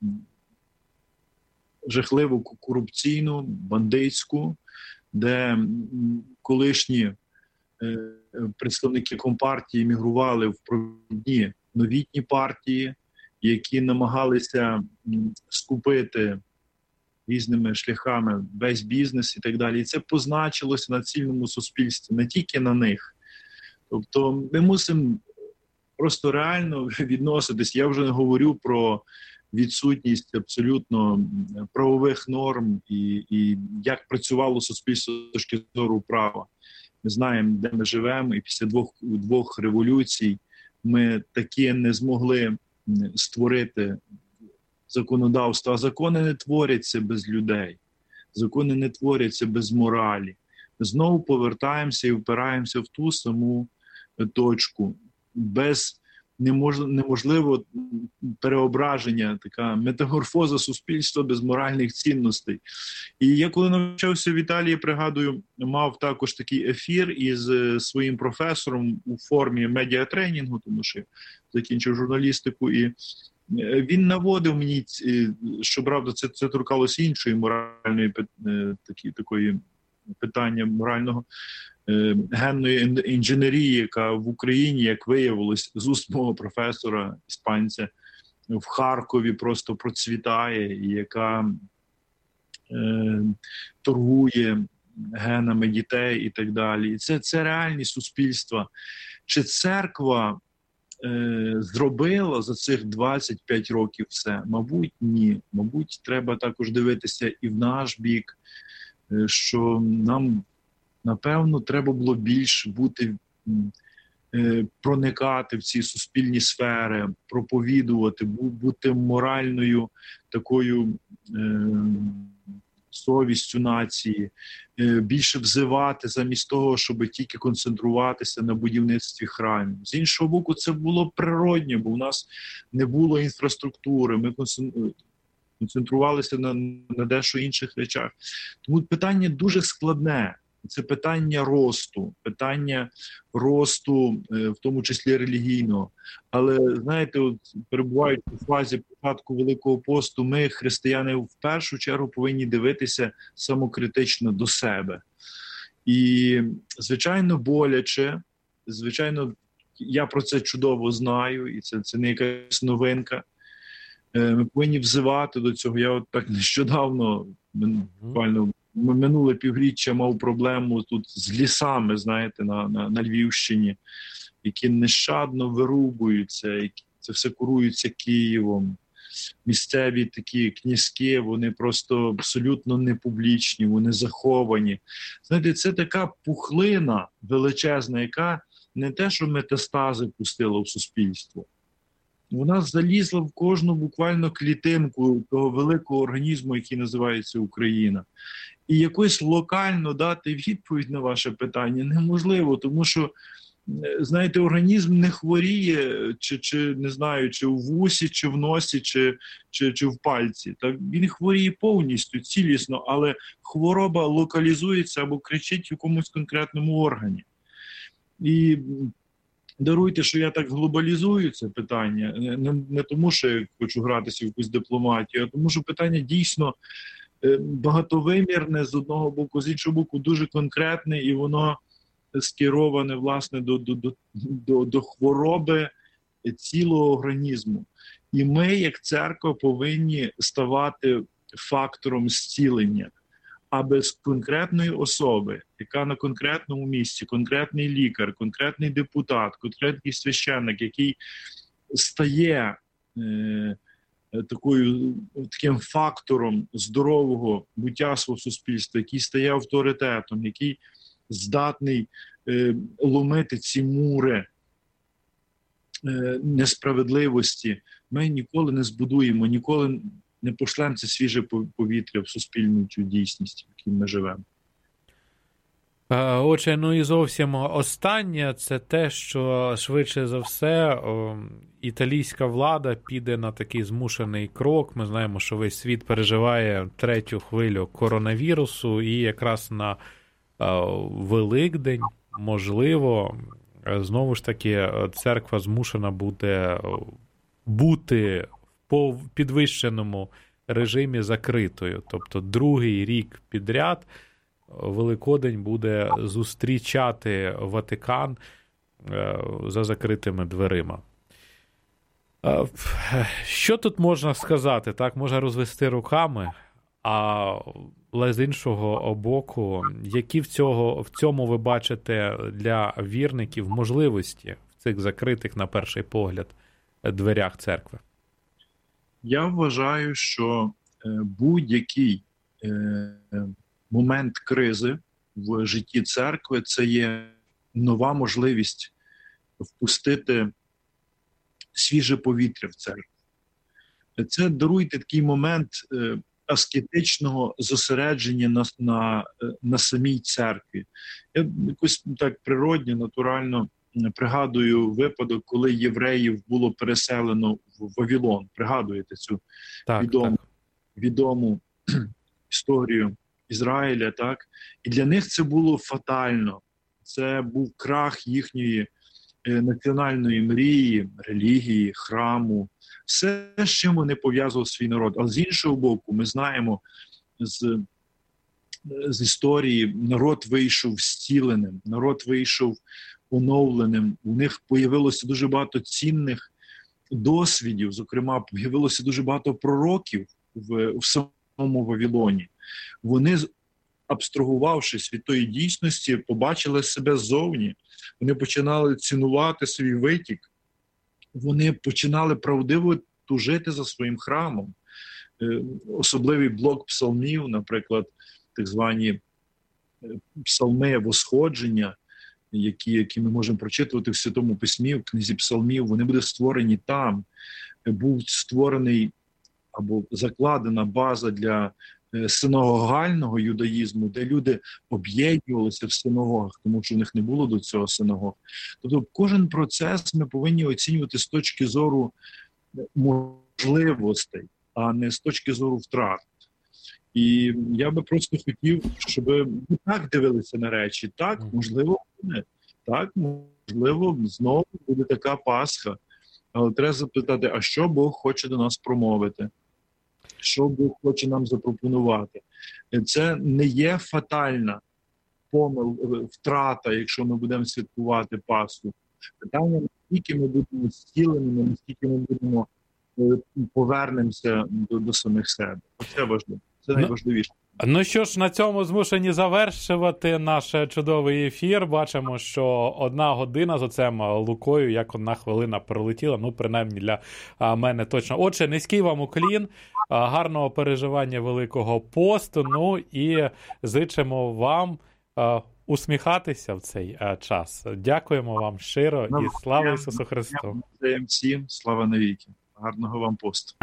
жахливу корупційну, бандитську, де колишні е, представники компартії мігрували в провідні новітні партії, які намагалися скупити різними шляхами весь бізнес і так далі. І це позначилося на цільному суспільстві, не тільки на них. Тобто ми мусимо просто реально відноситись. Я вже не говорю про відсутність абсолютно правових норм і, і як працювало суспільство з точки зору права. Ми знаємо, де ми живемо, і після двох, двох революцій ми таки не змогли створити законодавство. А закони не творяться без людей. Закони не творяться без моралі. Ми знову повертаємося і впираємося в ту саму точку. Без неможливо переображення, така метаморфоза суспільства без моральних цінностей. І я коли навчався в Італії, пригадую, мав також такий ефір із своїм професором у формі медіатренінгу, тому що закінчив журналістику, і він наводив мені, що, правда, це, це торкалося іншої моральної такі, такої питання морального, генної інженерії, яка в Україні, як виявилось, з уст мого професора, іспанця, в Харкові просто процвітає, і яка е, торгує генами дітей і так далі. І це, це реальні суспільства. Чи церква е, зробила за цих двадцять п'ять років все? Мабуть, ні. Мабуть, треба також дивитися і в наш бік, е, що нам напевно, треба було більш бути, е, проникати в ці суспільні сфери, проповідувати, бути моральною такою е, совістю нації, е, більше взивати замість того, щоб тільки концентруватися на будівництві храмів. З іншого боку, це було природньо, бо в нас не було інфраструктури, ми концентрувалися на, на дещо інших речах. Тому питання дуже складне. Це питання росту, питання росту, в тому числі релігійного. Але, знаєте, от, перебуваючи у фазі початку Великого посту, ми, християни, в першу чергу повинні дивитися самокритично до себе. І, звичайно, боляче, звичайно, я про це чудово знаю, і це, це не якась новинка. Ми повинні взивати до цього. Я от так нещодавно, буквально минуле півріччя мав проблему тут з лісами, знаєте, на, на, на Львівщині, які нещадно вирубуються, які це все курується Києвом. Місцеві такі князьки, вони просто абсолютно не публічні, вони заховані. Знаєте, це така пухлина величезна, яка не те, що метастази пустила в суспільство. Вона залізла в кожну буквально клітинку того великого організму, який називається Україна. І якось локально дати відповідь на ваше питання неможливо, тому що, знаєте, організм не хворіє, чи, чи не знаю, чи в вусі, чи в носі, чи, чи, чи в пальці. Так, він хворіє повністю, цілісно, але хвороба локалізується або кричить в якомусь конкретному органі. І даруйте, що я так глобалізую це питання, не, не тому, що я хочу гратися в якусь дипломатію, а тому, що питання дійсно багатовимірне з одного боку, з іншого боку дуже конкретне, і воно скероване, власне, до, до, до, до, до хвороби цілого організму. І ми, як церква, повинні ставати фактором зцілення. А без конкретної особи, яка на конкретному місці, конкретний лікар, конкретний депутат, конкретний священник, який стає е, такою, таким фактором здорового буття свого суспільства, який стає авторитетом, який здатний е, ломити ці мури е, несправедливості, ми ніколи не збудуємо, ніколи не пошлемо це свіже повітря в суспільну цю дійсність, в якій ми живемо. Отже, ну і зовсім останнє, це те, що швидше за все о, італійська влада піде на такий змушений крок. Ми знаємо, що весь світ переживає третю хвилю коронавірусу, і якраз на о, Великдень, можливо, знову ж таки, церква змушена буде бути по підвищеному режимі закритою. Тобто другий рік підряд Великодень буде зустрічати Ватикан за закритими дверима. Що тут можна сказати? Так, можна розвести руками, але з іншого боку, які в, цього, в цьому ви бачите для вірників можливості в цих закритих, на перший погляд, дверях церкви? Я вважаю, що будь-який момент кризи в житті церкви – це є нова можливість впустити свіже повітря в церкву. Це, даруйте, такий момент аскетичного зосередження на, на, на самій церкві. Я якось так природньо, натурально пригадую випадок, коли євреїв було переселено в Вавилон. Пригадуєте цю так, відому, так. відому історію Ізраїля, так? І для них це було фатально. Це був крах їхньої е, національної мрії, релігії, храму. Все, з чим вони пов'язували свій народ. Але з іншого боку, ми знаємо з, з історії, народ вийшов зціленим, народ вийшов оновленим. У них появилося дуже багато цінних досвідів, зокрема, появилося дуже багато пророків в, в самому Вавилоні. Вони, абстрагувавшись від тої дійсності, побачили себе ззовні. Вони починали цінувати свій витік. Вони починали правдиво тужити за своїм храмом. Особливий блок псалмів, наприклад, так звані псалми восходження, які, які ми можемо прочитувати в Святому Письмі, в книзі псалмів, вони були створені там. Був створений або закладена база для синагогального юдаїзму, де люди об'єднувалися в синагогах, тому що в них не було до цього синагог. Тобто кожен процес ми повинні оцінювати з точки зору можливостей, а не з точки зору втрат. І я би просто хотів, щоб ми так дивилися на речі. Так, можливо, не. Так, можливо, знову буде така Пасха. Але треба запитати, а що Бог хоче до нас промовити? Що Бог хоче нам запропонувати? Це не є фатальна помил, втрата, якщо ми будемо святкувати Пасху. Питання, наскільки ми будемо зціленими, наскільки ми будемо повернемося до, до самих себе. Це важливо. Це найважливіше. Ну що ж, на цьому змушені завершувати наш чудовий ефір. Бачимо, що одна година з оцем Лукою, як одна хвилина пролетіла, ну, принаймні для мене точно. Отже, низький вам уклін, гарного переживання Великого посту, ну і зичимо вам усміхатися в цей час. Дякуємо вам щиро і слава Ісусу Христу. Всім слава навіки. Гарного вам посту.